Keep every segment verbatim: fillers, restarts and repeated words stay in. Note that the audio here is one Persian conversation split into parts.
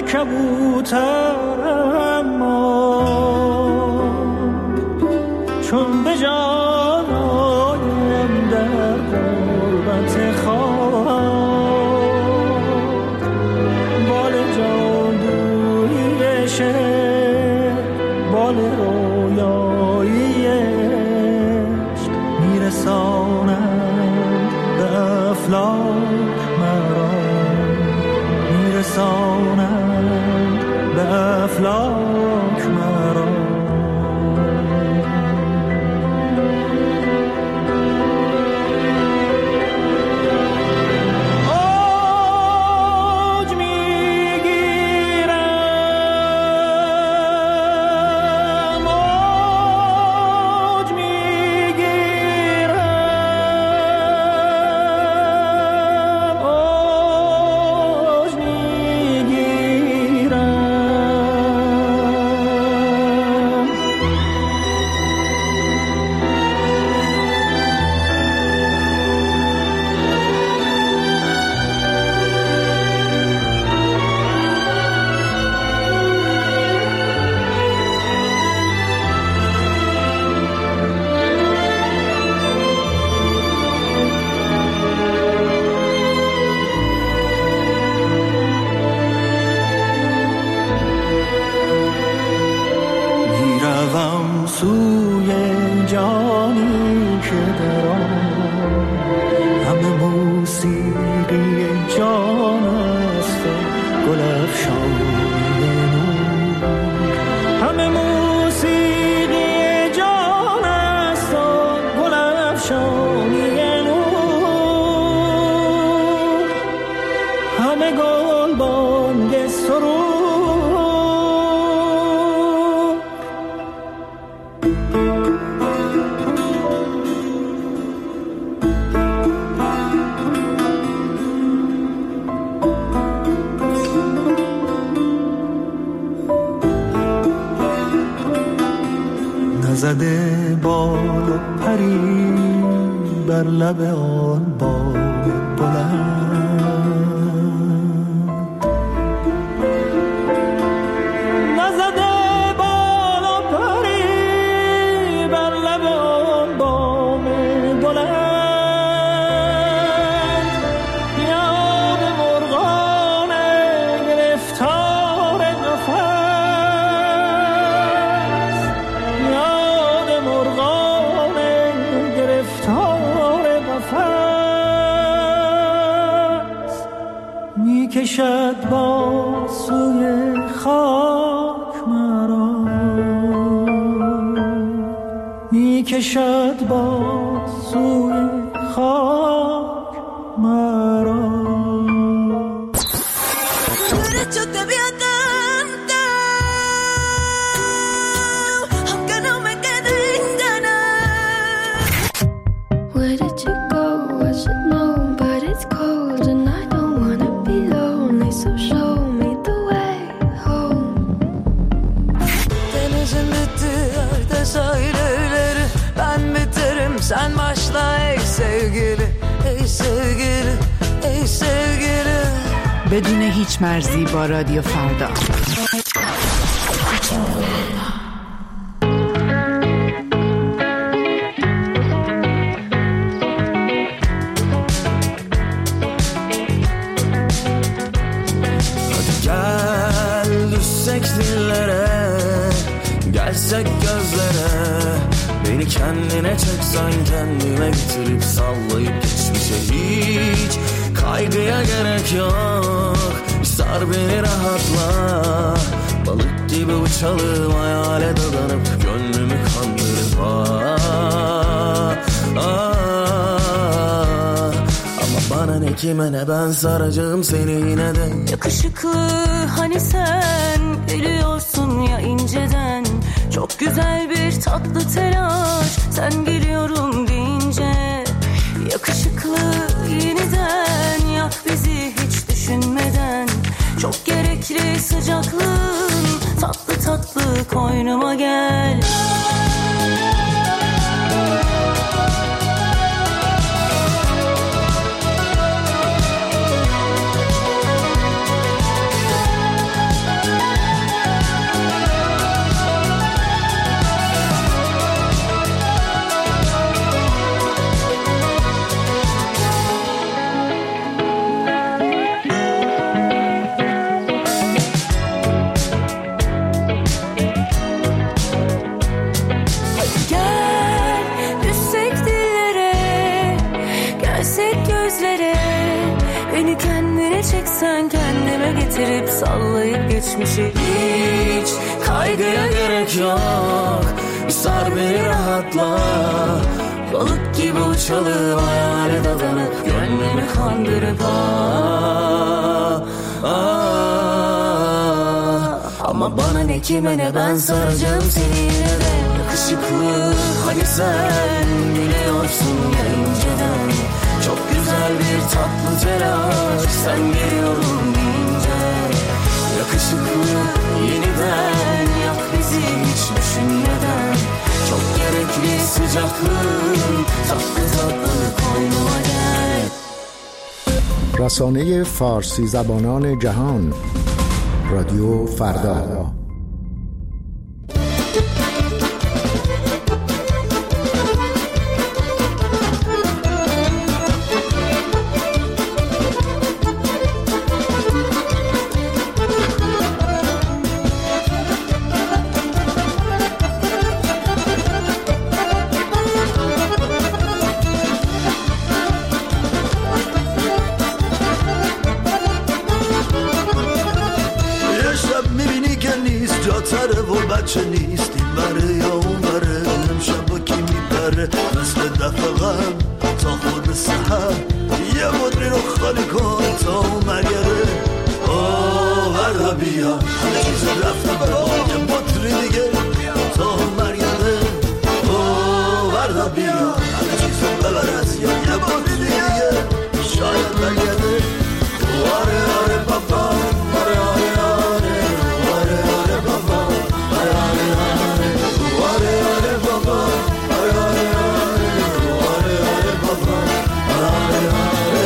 نه کبوترم ما چون به جان آیم در غربت خاک بال جادویی شعر بال رویایی عشق میرسانند به افلاک مرا میرسانند به افلاک مرا زده بال و پری بر لب آن باغ بلند نزده بال و پری بر لب آن باغ بلند یاد مرغان گرفتار نفس کشد با سوی خاک مرا می کشد با سوی خاک مرا Sen başla ey sevgili, ey sevgili, ey sevgili. بدون هیچ مرزی با رادیو فردا. Hadi gel düşsek dillere, gelsek gözlere. Beni kendine çeksen kendime bitirip sallayıp geçmişe hiç kaygıya gerek yok. Bir sar beni rahatla, balık gibi uçalım hayale dadanıp gönlümü kandırıp ah, ah. Ama bana ne kime ne ben saracağım seni yine de. Yakışıklı hani sen gülüyorsun ya inceden. Çok güzel bir tatlı telaş sen geliyorum deyince. Yakışıklı yeniden yak bizi hiç düşünmeden. Çok gerekli sıcaklığın tatlı tatlı koynuma gel. gözlere. Beni kendine çeksen kendime getirip sallayıp geçmişi. Hiç kaygıya gerek yok, sar beni rahatla. Balık gibi uçalım hayale dadanıp gönlümü kandırıp ah, ah. Ama bana ne kime ne ben saracağım seni yine de. Yakışıklı hani sen gülüyorsun ya inceden. Çok güzel bir tatlı telaş sen geliyorum deyince. Yakışıklı yeniden yak bizi hiç düşünmeden. Çok gerekli sıcaklığın tatlı tatlı koynuma gel. رسانه فارسی زبانان جهان رادیو فردا. بچه نیست این بره یا اون بره. امشب با کی میبره مثل دفعه غم تا خود سحر. یه مدری رو خالی کن تا اون مگره. آه ورده بیا همه چیز رفته برا. یه مدری دیگه تا اون مرگره. آه ورده بیا همه چیز ببر از یا یه مدری دیگه شاید برگرده. آره آره بابا آره آره آره آره آره بابا آره آره آره آره آره بابا آره آره آره آره آره بابا آره آره.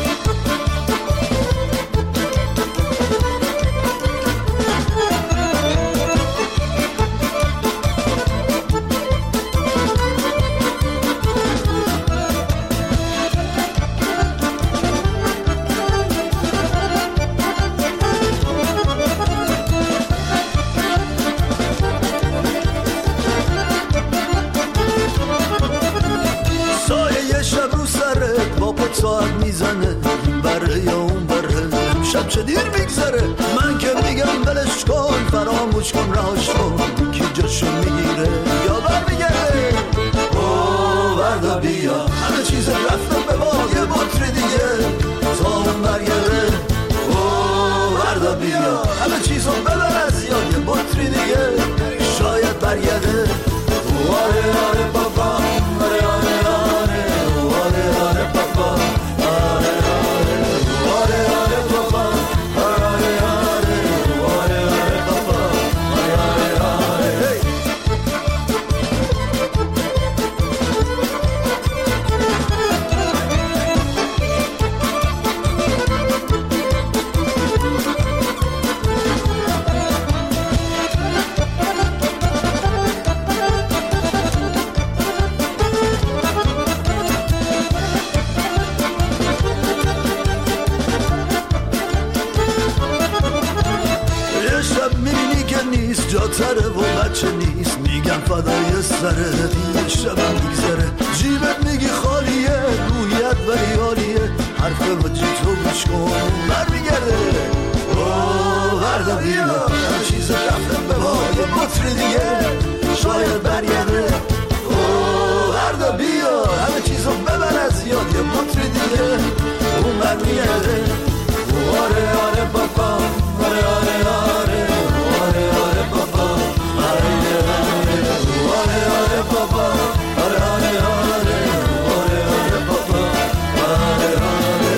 ساعت میزنه این بره یا اون بره. شب چه دیر میگذره من که میگم بلش کن فراموش کن راش کن. کی جاشو میگیره یا برمیگرده. اوه وردا بیا همه چیز رفته به با یه بطری دیگه تا اون برگرده. اوه وردا بیا همه چیزو ببر از یا یه بطری دیگه شاید برگرده. آره آره بابا آره آره آره آره آره بابا آره آره آره آره بابا آره آره آره آره آره بابا آره آره آره. جاتره و بچه نیست میگم فدای سره. یه شبم میگذره جیبت میگی خالیه رویت ولی عالیه. حرف وجه تو گوش کن برمیگرده. اوه وردا بیا همه چیز رفته به ما یه بطری دیگه شاید برگرده. اوه وردا بیا همه چیزو ببر از یاد یه بطری دیگه اون برمیگرده. آره آره بابا آره آره آره آره آره بابا آره آره آره آره بابا آره آره آره آره آره بابا آره آره.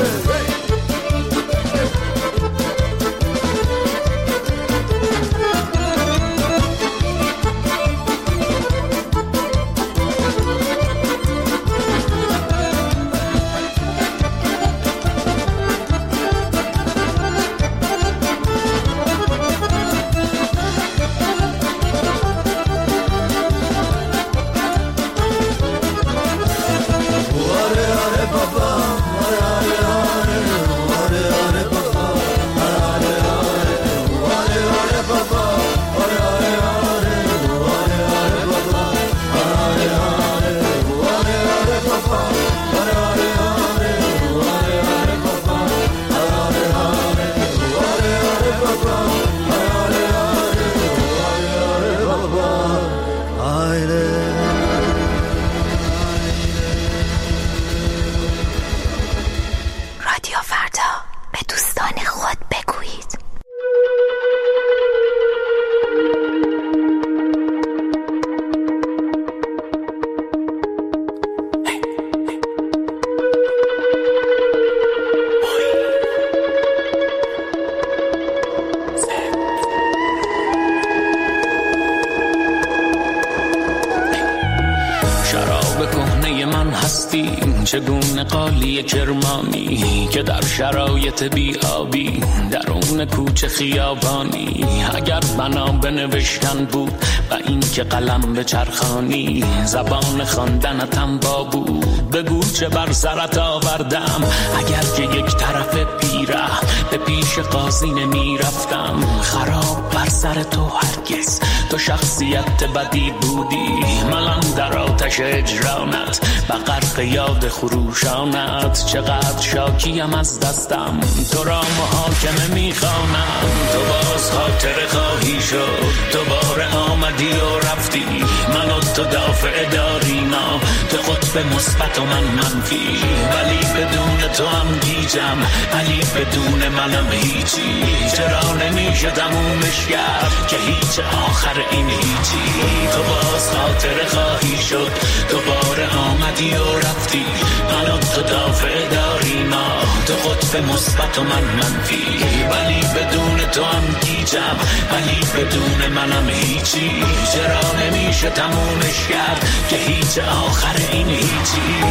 چگونه قالی کرمانی که در شرایط بیابی درون کوچه خیابانی، اگر بنا بنوشتن بود و این که قلم به چرخانی، زبان خواندنتم با بود بگو چه بر سرت آوردم. اگر که یک طرف پیره به پیش قاضی نمی رفتم، خراب بر سر تو هرگز تو شخصیت بدی بودی. من در آتش اجرانت و غرق یاد خروشانت، چقدر شاکیم از دستم تو را محاکمه میخوانم. تو باز خاطر خواهی شد، دوباره آمدی و رفتی، من و تو دافع دارینا، تو قطب مثبت و من منفی. ولی بدون تو هم گیجم، ولی بدون منم هیچی. چرا نمیشه تمومش کرد که هیچ آخر این هیچی. تو باز خاطر خواهی شد، دوباره آمدی و رفتی، من و تو دافع دارینا، تو قطب مثبت و من منفی. ولی بدون تو هم گیجم، ولی بدون منم هیچی. چرا نمیشه تمومش کرد که هیچ آخر این هیچی.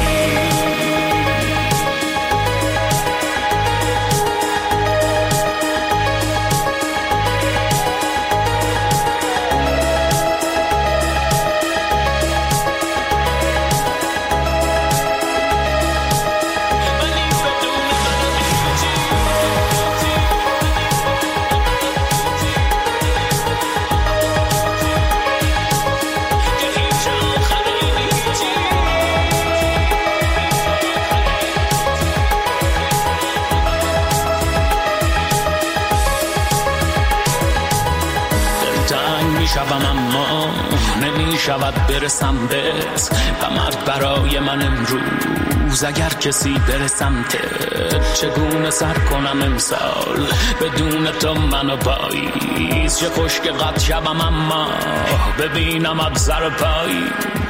شبم اما نمی شود برسم بهت و مرد برای من امروز. اگر کسی برسم ته چگونه سر کنم امسال بدون تو منو پاییز. چه خوش که قد شبم اما ببینم اب سر پایی.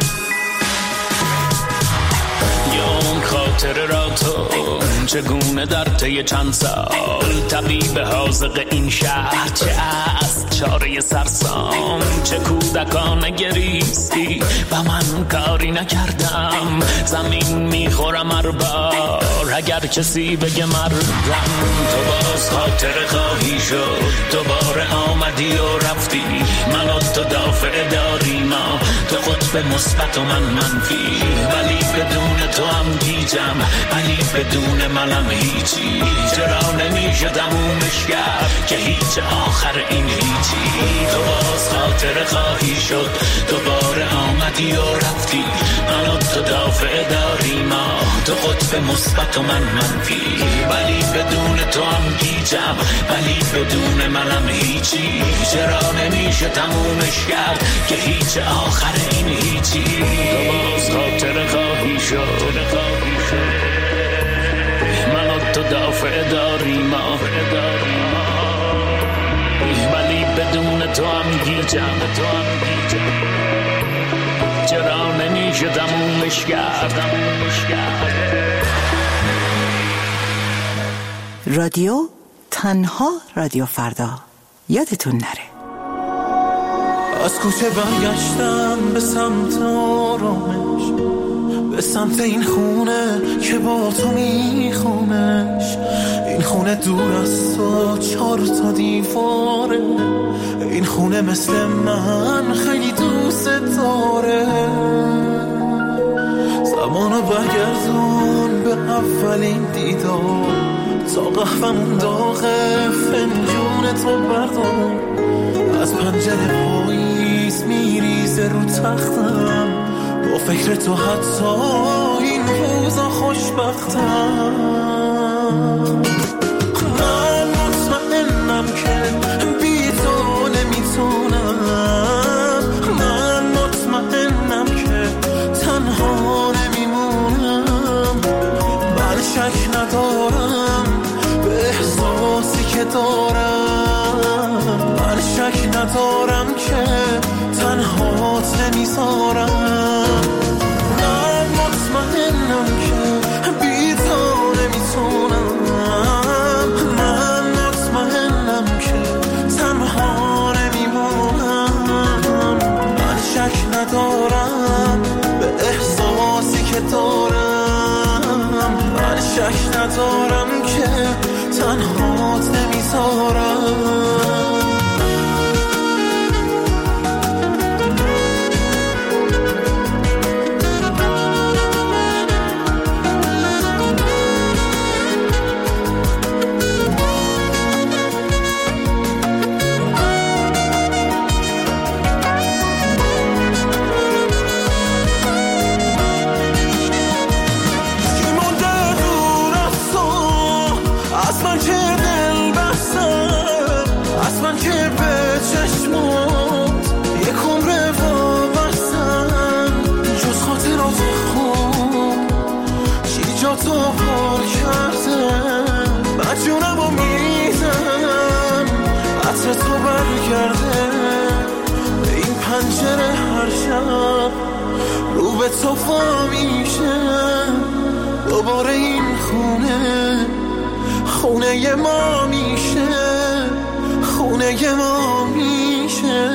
اون خاطره را تو چگونه در طی چند سال طبیب حاذق این شهر، چه از چاره سرسام، چه کودکانه گریستی و من کاری نکردم. زمین میخورم هر بار اگر کسی بگه مردم. تو باز خاطره خواهی شد، دوباره آمدی و رفتی، من و تو دافع دارینا، تو قطب مثبت و من منفی. ولی بدون تو هم گیجم، ولی بدون منم هیچی. چرا نمیشه تمومش کرد که هیچ آخر این هیچی. تو باز خاطره خواهی شد، دوباره آمدی و رفتی، من و تو دافع دارینا، تو قطب مثبت و من منفی. ولی بدون تو هم گیجم، ولی بدون منم هیچی. چرا نمیشه تمومش کرد که هیچ آخر این هیچی. تو باز خاطره خواهی شد، من و تو دافع داریم، ولی بدون تو هم گیجم. چرا نمیشه تمومش کرد. رادیو تنها رادیو فردا، یادتون نره. از کوچه برگشتم به سمت آرامش، به سمت این خونه که با تو میخوامش. این خونه دور از تو چهار تا دیواره، این خونه مثل من خیلی دوست داره. زمانو برگردون به اولین دیدار، تا قهوه‌مون داغه فنجون تو بردار. از پنجره پاییز میریزه رو تختم، با فکر تو حتی این روزا خوشبختم. من مطمئنم که بی تو نمیتونم، من مطمئنم که تنها نمیمونم. من شک ندارم به احساسی که دارم، من شک ندارم که تنهات نمیذارم. من مطمئنم که بی تو نمیتونم، من مطمئنم که تنها نمیمونم. من شک ندارم به احساسی که دارم، تنهات نمیذارم. رو به صفا میشه دوباره این خونه خونه ما میشه خونه ما میشه.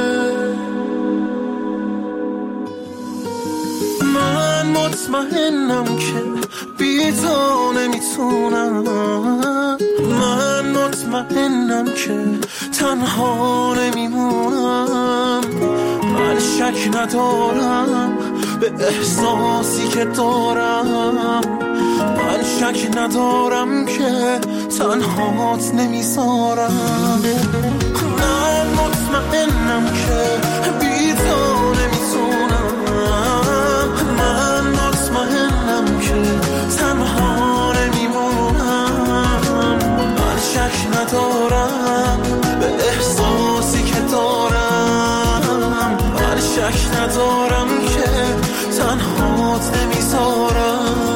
من مطمئنم که بی تو نمیتونم. من مطمئنم که تنها نمیمونم. من شک ندارم به احساسی که دارم. من شک ندارم که تنهات نمیذارم. من مطمئنم که بی تو نمیتونم. من مطمئنم که تنها نمیمونم. من شک ندارم به احساسی که دارم. من شک ندارم که تنهات نمیذارم.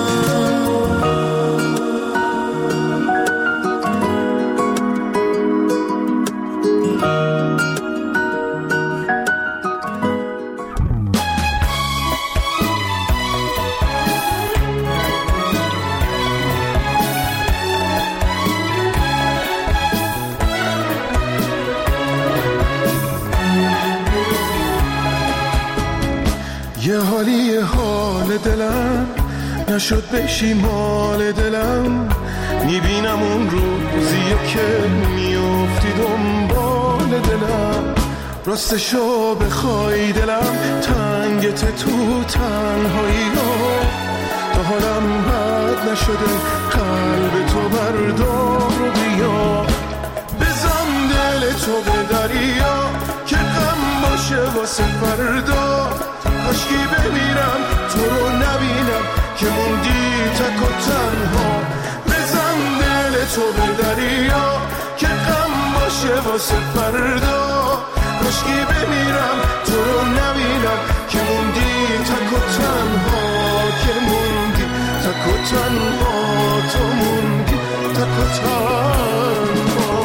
یه حالی حال دلم نشد بشی مال دلم. میبینم اون روزیه که میافتی دنبال دلم. راستشو بخوای دلم تنگت تو تنهایی ها. تا حالم بد نشده قلب تو بردار و بیا. بزن دل تو به دریا که غم باشه واسه فردا. کاشکی بمیرم تو رو نبینم که موندی تک و تنها. بزن دل تو به دریا که غم باشه واسه فردا. کاشکی بمیرم تو رو نبینم که موندی تک و تنها. که موندی تک و تنها. تو موندی تک و تنها.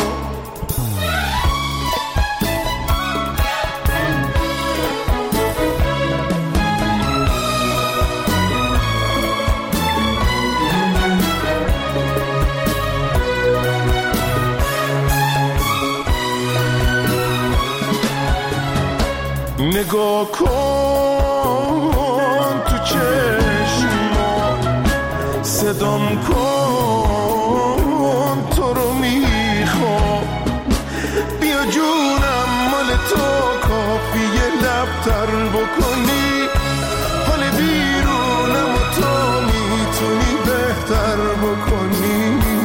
نگاه کن تو چشما صدام کن تو رو میخوام. بیا جونم مال تو کافیه لبتر بکنی. حال بیرونم و تو میتونی بهتر بکنی.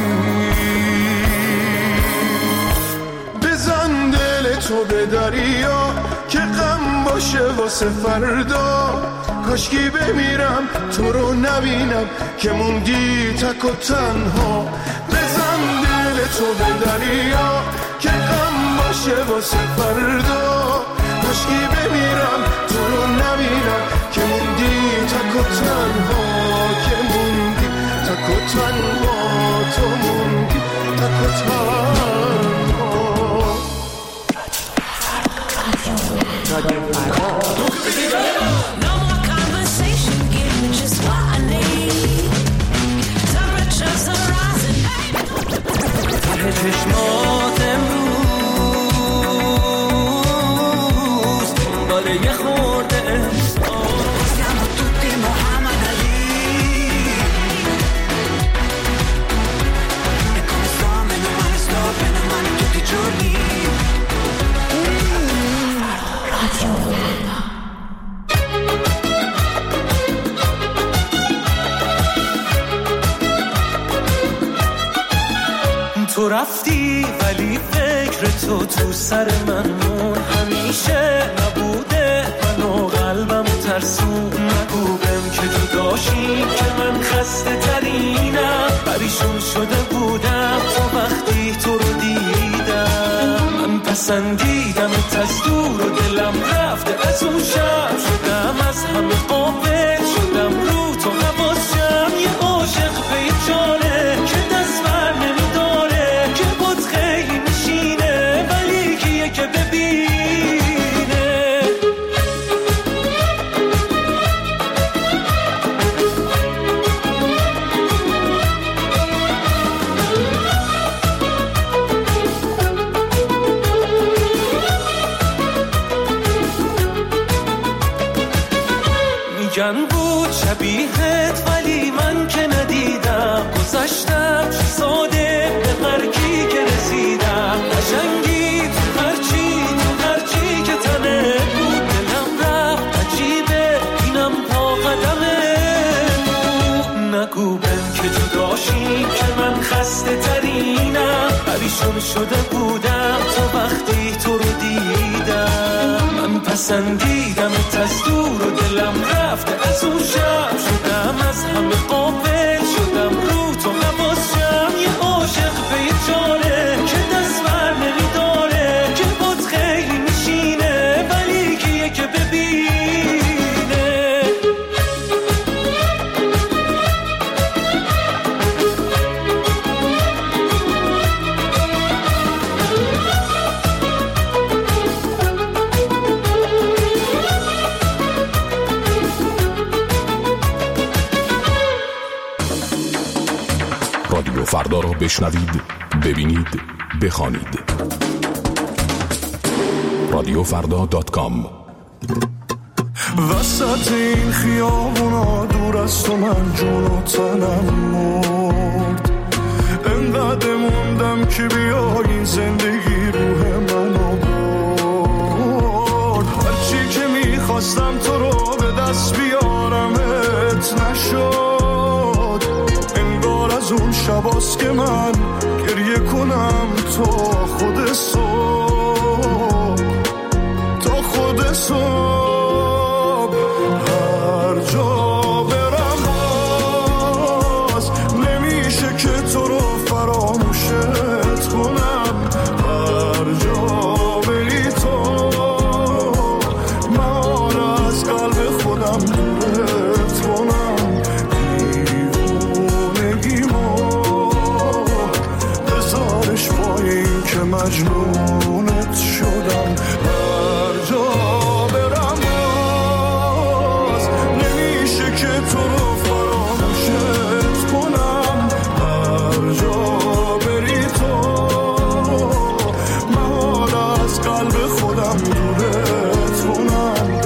بزن دل تو به دریا که غم باشه واسه فردا. کاشکی بمیرم تو رو نبینم که موندی تک و تنها. بزن دل تو به دریا که غم باشه واسه فردا. کاشکی بمیرم تو رو نبینم که موندی تک و تنها. که موندی تک و تنها. تو موندی تک و تنها. رادیو فردا. No more conversation, give me just what I need. Temperatures are rising. ته چشمات امروز دنبال یه خورده احساس. Siamo tutti Muhammad Ali. تو رفتی ولی فکر تو تو سر من مون، همیشه نبوده منو قلبم ترسون. نگو بهم که جداشی که من خسته ترینم، پریشون شده بودم تا وقتی تو رو دیدم. من پسندیدمت از دور و دلم رفته از اون شب، شدم از همه قابل شدم رو تو حواسم. یه عاشق پیچانه که دست بر نمیداره، که بود خیلی میشینه ولی کیه که ببینه. میگن بود شبیهت ولی من که ندیدم، گذشتم ساده به هرکی که رسیدم. قشنگی تو هرچی تو هرچی که تنه بود، دلم رفت عجیبه اینم پا قدمه بود. نگو بهم که جداشی که من خسته ترینم، پریشون شده بودم تا وقتی تو رو دیدم. من پسندیدمت از دور و دلم رفته از اون شب، شدم از همه قابل شدم رو تو حواسم. یه عاشق پیچانه که دست بر نمیداره، که بود خیلی میشینه ولی کیه که ببینه. رادیو فردا را بشنوید، ببینید، بخوانید. رادیو فردا دات کام. وسط این خیابونا دور از تو من جون و تنم مرد، انقدر موندم که بیا این زندگی روح منو برد. هرچی که میخواستم تو رو به دست بیارمت نشد، انگار از اون شباست که من گریه کنم تا خود صبح، تا خود صبح. هر جا برم باز نمیشه که تو رو فراموشت کنم. هر جا بری تو من از قلب خودم دورت کنم. دیوونگیمو بذارش با این که مجنونت شدم. هر جا برم باز نمیشه که تو رو فراموشت کنم. هر جا بری تو من از قلب خودم دورت کنم.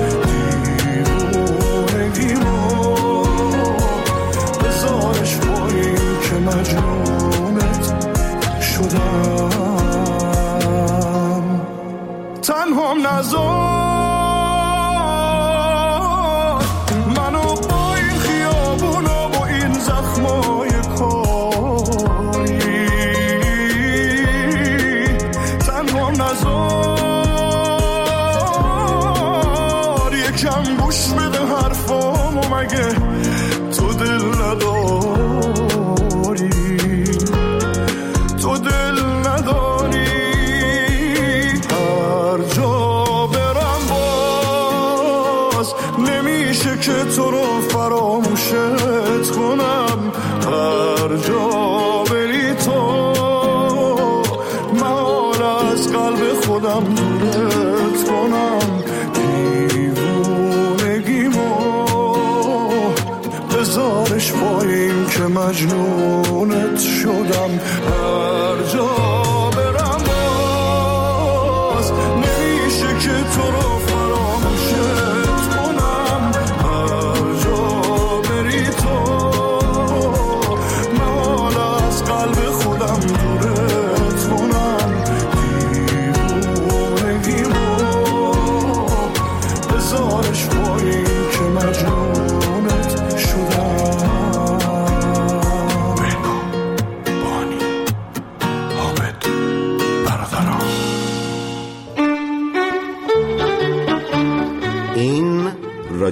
دیوونگیمو بذارش با این که مجنونت شدم. تنهام نذار منو با این خیابونا با این زخمای کاری، تنهام نذار یکم گوش بده حرفامو، مگه تو دل نداری؟ تو دل نداری؟ هر جا برم باز نمیشه که تو رو فراموشت کنم. هر جا بری تو من از قلب خودم دورت کنم. دیوونگیمو بذارش با این که مجنونت شدم. هر جا برم باز نمیشه که تو رو فراموشت کنم. هر جا بری تو من از قلب خودم دورت کنم. دیوونگیمو بذارش با این که مجنونت شدم.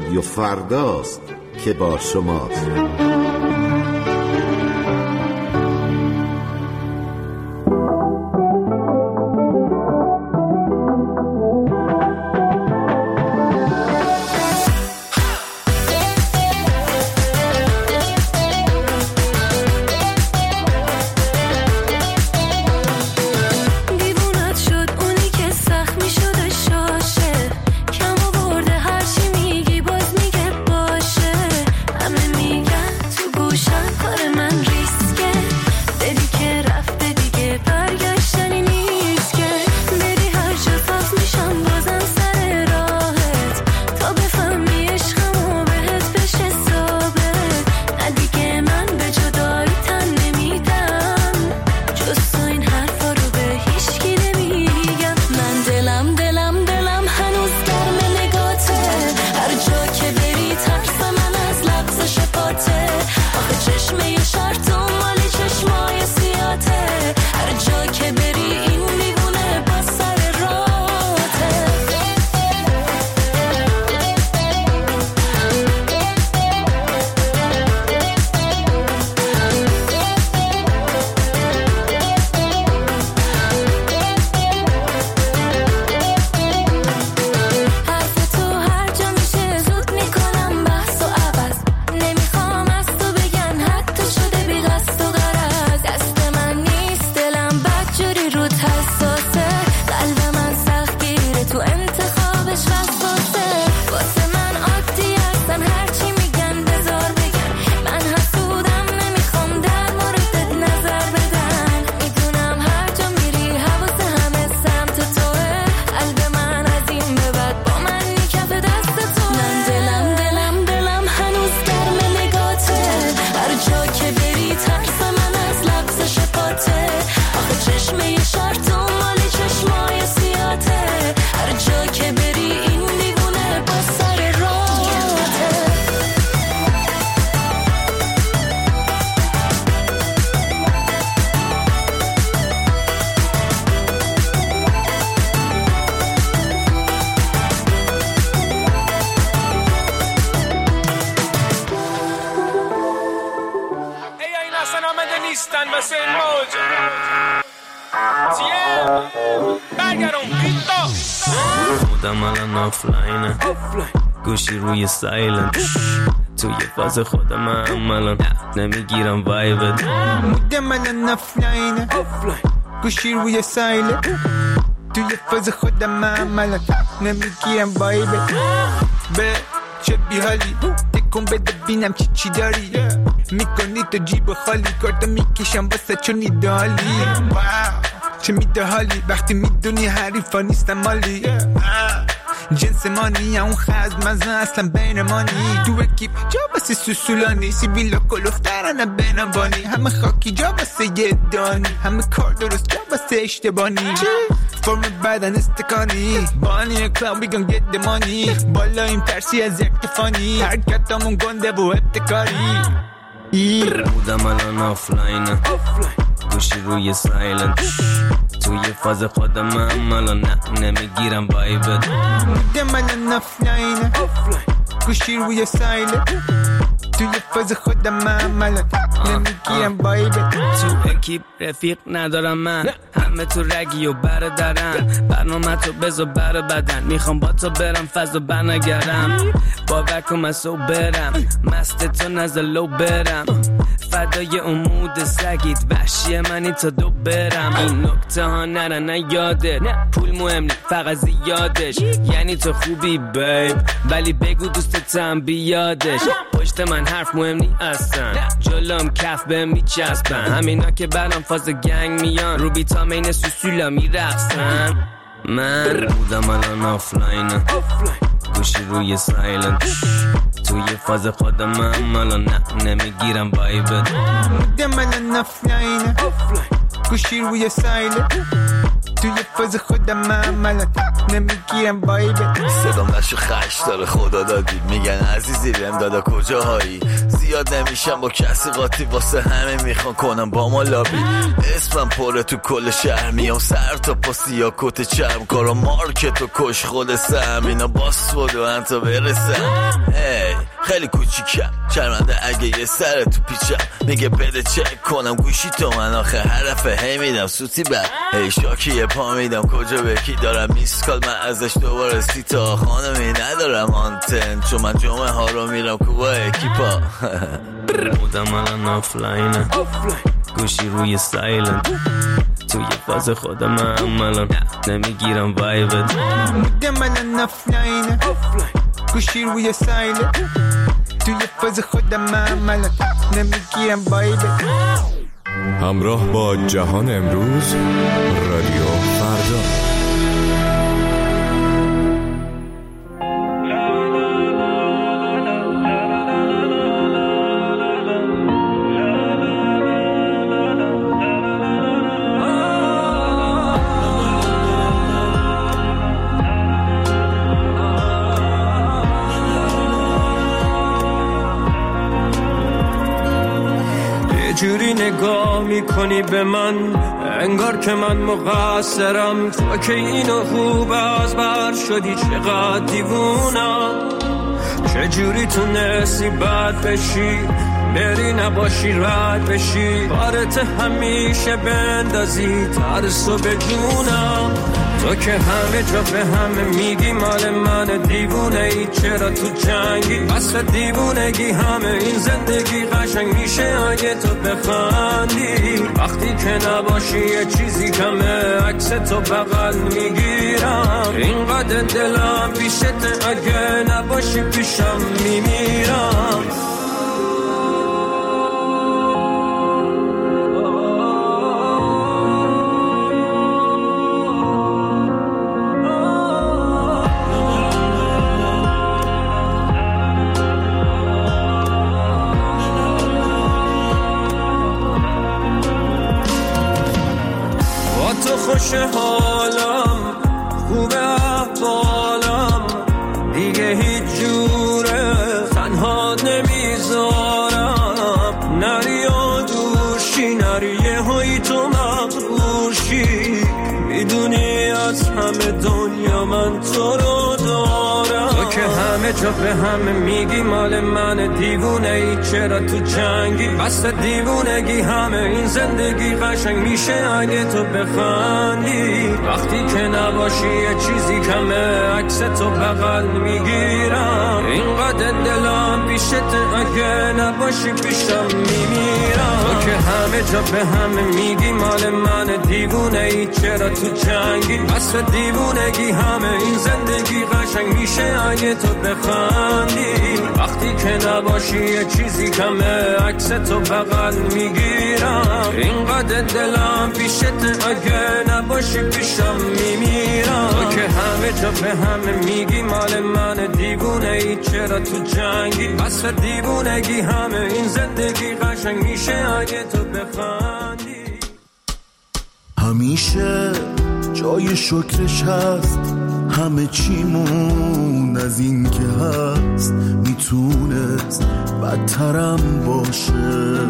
رادیو فرداست که با شماست. گوشی روی سایلنت توی فاز خودم عملا نمیگیرم وایبت مودم الان آفلاینه گوشی روی سایلنت توی فاز خودم عملا نمیگیرم وایبت به چه بیحالی تکون بده بینم چی چی داری میکنی تو جیب خالی کارتا میکشم واسه چون ایدالی چه میده حالی وقتی میدونی حریفا نیستم مالی جنس مانی اون خزم از اصلا بین مانی تو اکیب جا بسه سوسولانی سیبیلا کلوفترانه بینوانی همه خاکی جا بسه یه دانی همه کار درست جا بسه اشتبانی فرم بدن استکانی بانی کلاو بیگن گت دمانی بالایم ترسی از ارتفانی حرکتامون گنده و ابتکاری بودم الان آفلاینه گوشی روی سایلنت توی فاز خودم عملا نه نمیگیرم وایبت بودم الان آفلاینه گوشی روی سایلنت توی فاز خودم عملا نمیگیرم وایبت تو اکیب رفیق ندارم من همه تو رگی و برادرن برنامه تو بزو بر بدن میخوام با تو برم فاز و بنگرم باور کن من سو برم مست تو نزلو برم فدای امود سگید وحشی منی تا دو برم این نکته ها نره نه یاده پول مهم نی فقط زیادش یعنی تو خوبی بیب ولی بگو دوستتم بیادش پشت من حرف مهم نی اصلا جلوم کف به میچسبن همینا که برام فاز گنگ میان رو بیتامین سوسولا میرقصن من بودم الان آفلاینه گوشی روی سایلنت توی فاز خودم عملا نه نمیگیرم وایبت بودم الان آفلاینه گوشی روی سایلنت توی فاز خودم عملا نمیگیرم وایبت صدام نشو خش داره خدا دادی میگن عزیزی بهم دادا کجاهایی زیاد نمیشم با کسی قاطی، واسه همه میخوان کنم با ما لابی. اسمم پره تو کل شهر، میام سر تا پا سیا کت چرم، کارا مارکت و کش خود سم، اینا باس بود و انتا برسم. ای خیلی کوچیکم شرمنده اگه یه سر تو پیچم، میگه بده چک کنم گوشی تو، من آخه حرفه هی میدم سوتی بر هی شاکی یه پا میدم کجا به کی دارم میسکال، من ازش دوباره سی تا خانمی ندارم آنتن، چون من جمعه ها رو میرم کوبا اکیپا. بودم الان آفلاینه گوشی روی سایلنت، توی فاز خودم هم الان نمیگیرم وایبت. بودم الان آفلاینه گوشی روی سایلنت، توی فاز خودم هم الان نمیگیرم وایبت. همراه با جهان امروز، رادیو فردا. جوری نگاه میکنی به من انگار که من مقصرم، تو که اینو خوب از بر شدی چقدر دیوونم. چجوری تونستی بد بشی بری نباشی رد بشی، بارت همیشه بندازی ترسو به جونم. تو که همه جا به همه میگی مال من دیوونه ای، چرا تو جنگی اصلا دیوونگی؟ همه این زندگی قشنگ میشه اگه تو بخندی، وقتی که نباشی یه چیزی کمه عکس تو بغل میگیرم، اینقدر دلم پیشت اگه نباشی پیشم میمیرم. خوش حالم خوب احوالم دیگه هیچ جوره تنها نمیذارم، نری و دوشی نری یه هایی تو مغروشی، میدونی از همه دنیا من تو رو دارم. تو که همه جا به همه میگی مال من دیوونه ای، چرا تو جنگی اصلا دیوونگی؟ همه این زندگی قشنگ میشه اگه تو بخندی، وقتی که نباشی یه چیزی کمه عکس تو بغل میگیرم، اینقدر دلم پیشت اگه نباشی پیشم میمیرم. تو که همه جا به همه میگی مال من دیوونه ای، چرا تو جنگی اصلا دیوونگی؟ همه این زندگی قشنگ میشه اگه تو بخندی، وقتی که نباشی یه چیزی کمه عکس تو بغل میگیرم، اینقدر دلم پیشت اگه نباشی پیشم میمیرم. تو که همه جا به همه میگی مال من دیوونه ای، چرا تو جنگی اصلا دیوونگی؟ همه این زندگی قشنگ میشه اگه تو بخندی. همیشه جای شکرش هست، همه چیمون از این که هست میتونست بدترم باشه.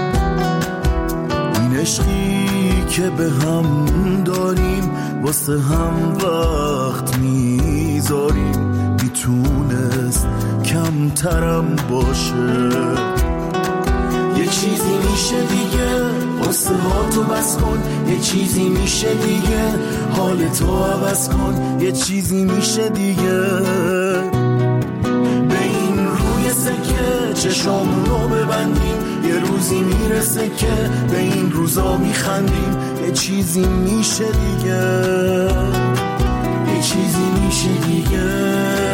این عشقی که به هم داریم واسه هم وقت میذاریم، میتونست کمترم باشه. یه چیزی میشه دیگه واسه ها تو بس کن، یه چیزی میشه دیگه حال تو عوض کن، یه چیزی میشه دیگه به این روی سکه چشامونو ببندیم، یه روزی میرسه که به این روزا میخندیم، یه چیزی میشه دیگه، یه چیزی میشه دیگه.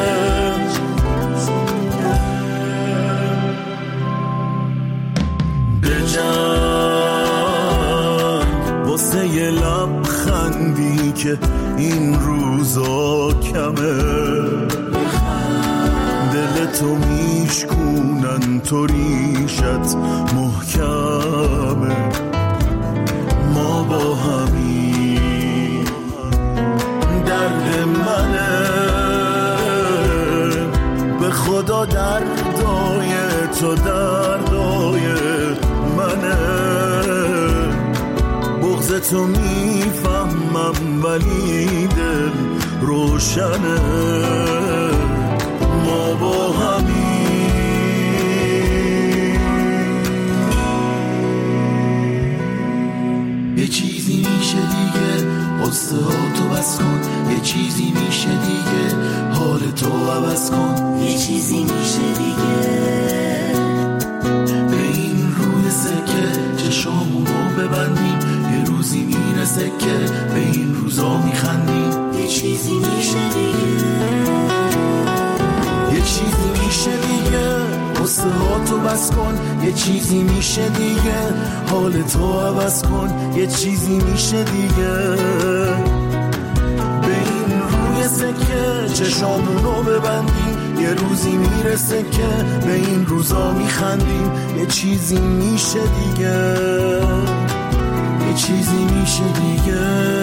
بجنگ واسه یه لبخندی که این روزا کمه، دلتو میشکونن تو ریشت محکمه، ما با همین درد منه، به خدا دردای تو در تو میفهمم ولی دل روشنه ما با همین. یه چیزی میشه دیگه قصه ها تو بس کن، یه چیزی میشه دیگه حال تو عوض کن، یه چیزی میشه دیگه به این روی سکه چشامونو ببندیم، یه روزی میرسه که به این روزا میخندیم، یه چیزی میشه دیگه یه چیزی میشه دیگه قصه ها تو بس کن، یه چیزی میشه دیگه حال تو عوض کن، یه چیزی میشه دیگه به این روی سکه چشامونو ببندیم، یه روزی میرسه که به این روزا میخندیم، یه چیزی میشه دیگه یه چیزی میشه دیگه.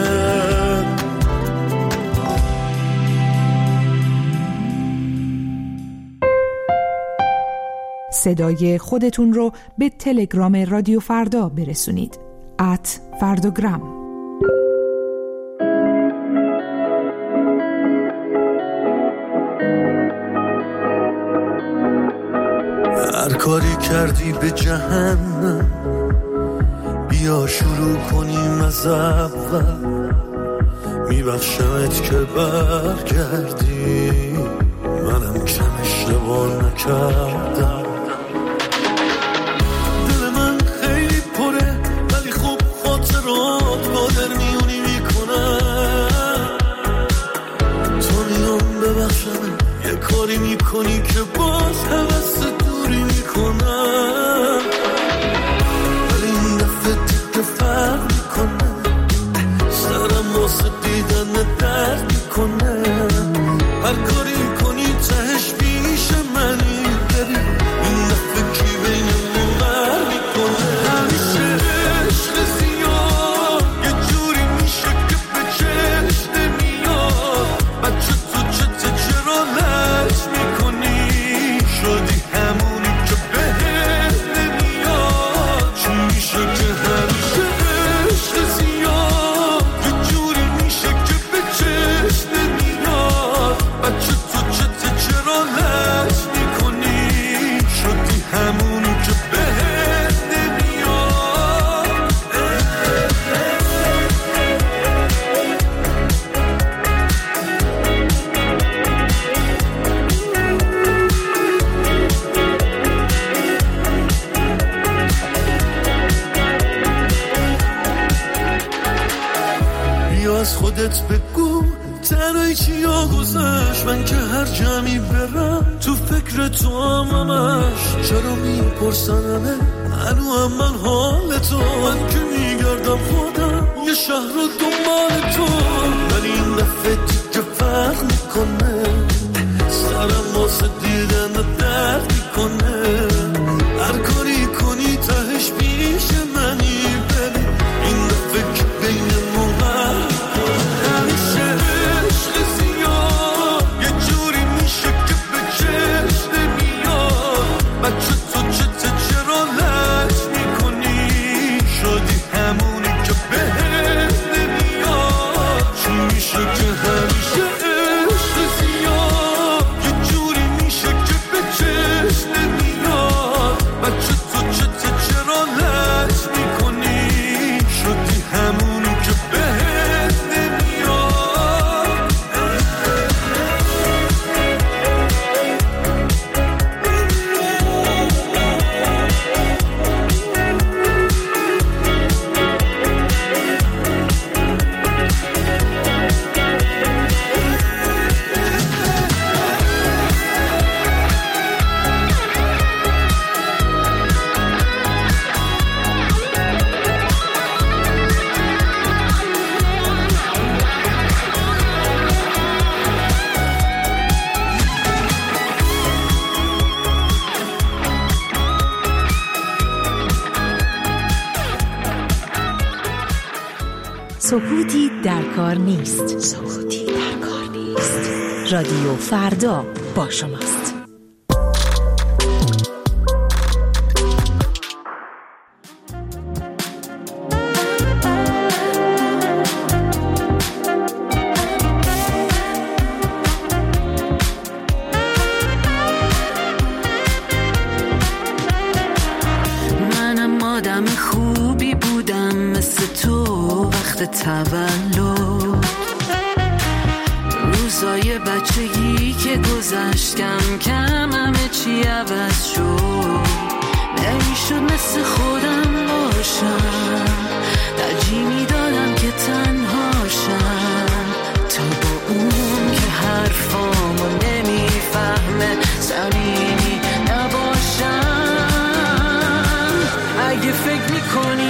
صدای خودتون رو به تلگرام رادیو فردا برسونید. ات فرداگرام. هر کاری کردی به جهنم بیا شروع کنیم از اول، میبخشمت که برگردی منم کم اشتباه نکردم. دل من خیلی پره ولی خوب خاطرات قادر میونی میکنم، تو میام ببخشم یه کاری میکنی که باز حوث دوری میکنم، ولی این دفعه دیگه فرق میکنه سرم واسه دیدن درد میکنه، هر کاری کنی تهش پیش منی ببین این دفعه کی بینمون غر میکنه. همیشه عشق زیاد یه جوری میشه که به چشم نمیاد، بچه تو چته چرا لج میکنی شدی همونی که بهت نمیاد، چون میشه که همیشه عشق زیاد یه جوری میشه که به چشم نمیاد، بچه تو چته چرا لج میکنی شدی همونی که بهت نمیاد. بیا از خودت بگو تنهایی چیا گذشت، من که هر جمعی برم تو فکر تو هم همش، چرا میپرسنمه هنو هم من حال تو، من که میگردم خودم یه شهر رو دنبال تو، ولی این دفعه دیگه فرق میکنه سرم واسه دیدن درد میکنه، هر کاری کنی تهش پیش منی ببین این دفعه که بینمون غر میکنه. همیشه عشق زیاد یه جوری میشه که به چشم نمیاد، بچه تو چته چرا لج میکنی شدی همونی که بهت نمیاد، چون میشه که همیشه عشق زیاد یه جوری میشه که به چشم نمیاد، بچه تو چته چرا لج میکنی شدی همونی که بهت نمیاد. سکوتی در کار نیست. سکوتی در کار نیست. رادیو فردا با شماست. تو وقت تولد، روزای بچگی که گذشت کم کم همه چی عوض شد. نمیشد مثل خودم باشم، ترجیح میدادم که تنهاشم تا با اون که حرفامو نمیفهمه صمیمی نباشم. اگه فکر میکنی